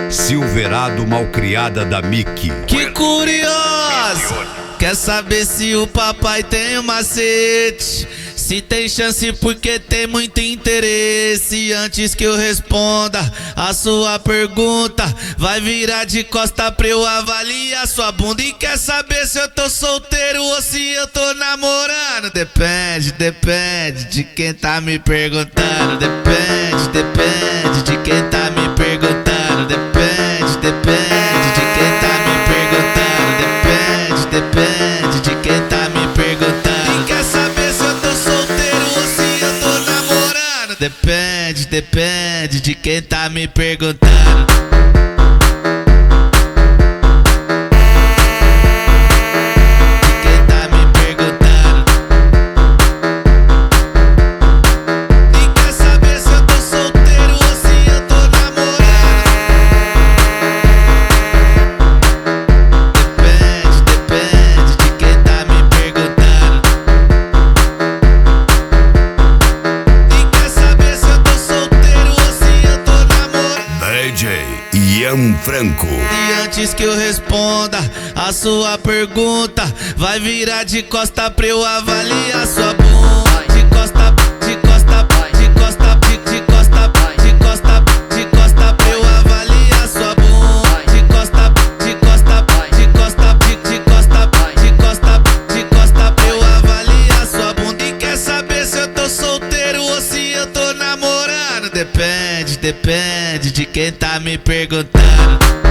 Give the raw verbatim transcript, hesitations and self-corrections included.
Silverado malcriada da Mickey. Que curioso! Quer saber se o papai tem um macete? Se tem chance porque tem muito interesse. Antes que eu responda a sua pergunta, vai virar de costa pra eu avaliar sua bunda. E quer saber se eu tô solteiro ou se eu tô namorando? Depende, depende de quem tá me perguntando. Depende, depende de quem tá me perguntando. Depende, depende de quem tá me perguntando. Depende, depende de quem tá me perguntando. E quer saber se eu tô solteiro ou se eu tô namorando? Depende, depende de quem tá me perguntando. Ian Franco. E antes que eu responda a sua pergunta, vai virar de costa pra eu avaliar sua bunda. De costa, de costa, de costa, de, de costa, de costa, de costa pra eu avaliar sua bunda. De costa, de costa, de costa, de, de costa, de costa, de costa pra eu avaliar sua bunda. E quer saber se eu tô solteiro ou se eu tô namorando? Depende, depende de quem tá me perguntando.